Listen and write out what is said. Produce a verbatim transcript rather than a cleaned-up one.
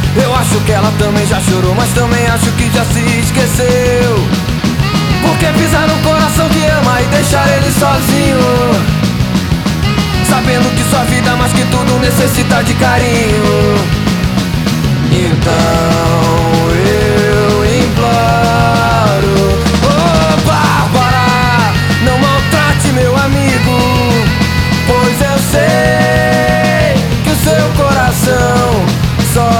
Eu acho que ela também já chorou, mas também acho que já se esqueceu. Porque pisar no coração que ama e deixar ele sozinho, sabendo que sua vida mais que tudo necessita de carinho.